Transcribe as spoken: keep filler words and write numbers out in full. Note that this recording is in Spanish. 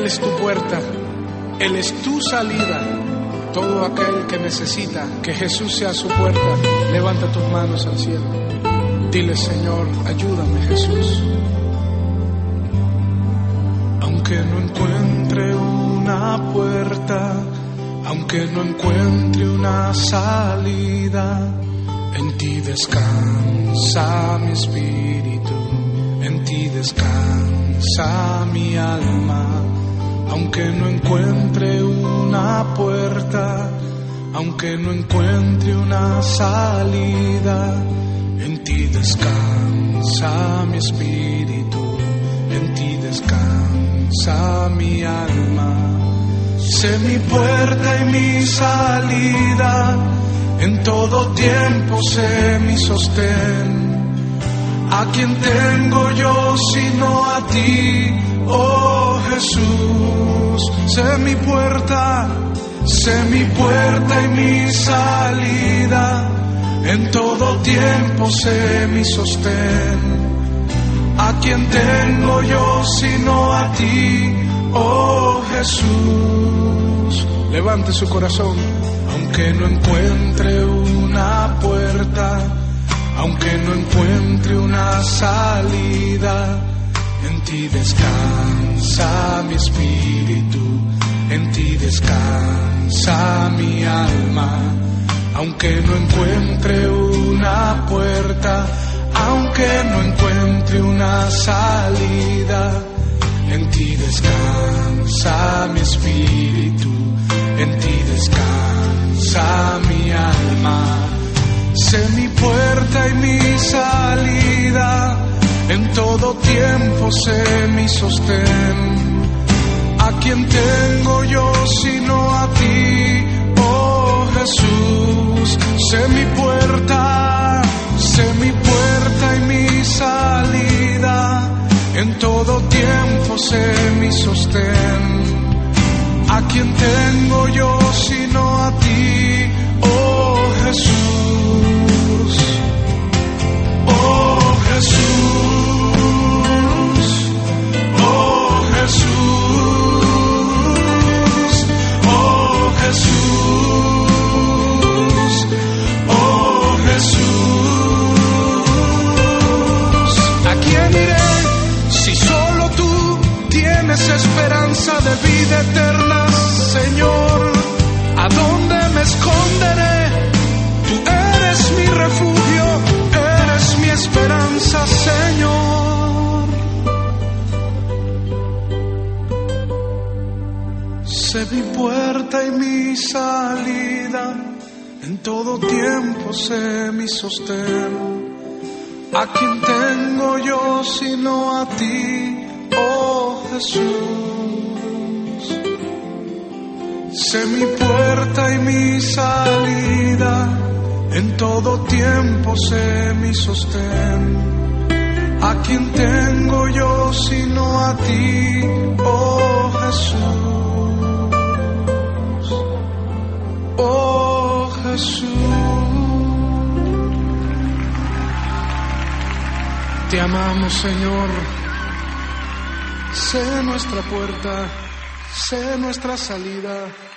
Él es tu puerta, Él es tu salida. Todo aquel que necesita que Jesús sea su puerta, levanta tus manos al cielo. Dile: Señor, ayúdame, Jesús. Aunque no encuentre una puerta, aunque no encuentre una salida, en ti descansa mi espíritu, en ti descansa mi alma. Aunque no encuentre una puerta, aunque no encuentre una salida, en ti descansa mi espíritu, en ti descansa mi alma. Sé mi puerta y mi salida, en todo tiempo sé mi sostén. ¿A quién tengo yo sino a ti, oh Jesús? Sé mi puerta, sé mi puerta y mi salida, en todo tiempo sé mi sostén. ¿A quién tengo yo sino a ti, oh Jesús? Levante su corazón. Aunque no encuentre una puerta, aunque no encuentre una salida, en ti descansa mi espíritu, en ti descansa mi alma. Aunque no encuentre una puerta, aunque no encuentre una salida, en ti descansa mi espíritu, en ti descansa mi alma. Sé mi puerta y mi salida, en todo tiempo sé mi sostén. ¿A quién tengo yo sino a ti, oh Jesús? Sé mi puerta, sé mi puerta y mi salida, en todo tiempo sé mi sostén. ¿A quién tengo yo sino a ti, oh Jesús? Oh Jesús, oh Jesús, oh Jesús, oh Jesús. ¿A quién iré si solo tú tienes esperanza de vida eterna, Señor? ¿A dónde me esconderé? Tú eres mi refugio, eres mi esperanza, Señor. Sé mi puerta y mi salida, en todo tiempo sé mi sostén. ¿A quién tengo yo sino a ti, oh Jesús? Sé mi puerta y mi salida, en todo tiempo sé mi sostén. ¿A quién tengo yo sino a ti, oh Jesús? Oh Jesús. Te amamos, Señor. Sé nuestra puerta, sé nuestra salida.